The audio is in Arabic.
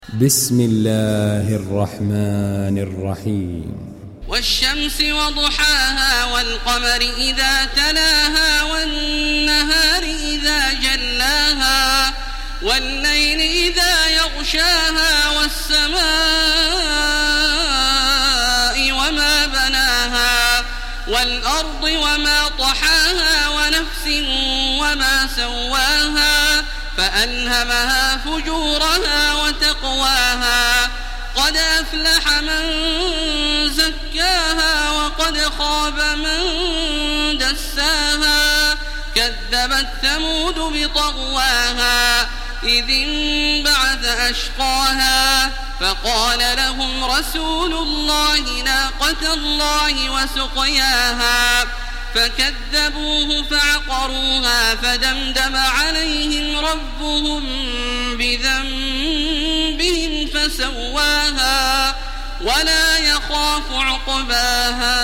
بسم الله الرحمن الرحيم والشمس وضحاها والقمر إذا تلاها والنهار إذا جلاها والليل إذا يغشاها والسماء وما بناها والأرض وما طحاها ونفس وما سواها فألهمها فجورها وتقواها قد أفلح من زكاها وقد خاب من دساها كذبت ثمود بطغواها إذ انبعث أشقاها فقال لهم رسول الله ناقة الله وسقياها فكذبوه فعقروها فدمدم عليهم ربهم بذنبهم فسواها ولا يخاف عقباها.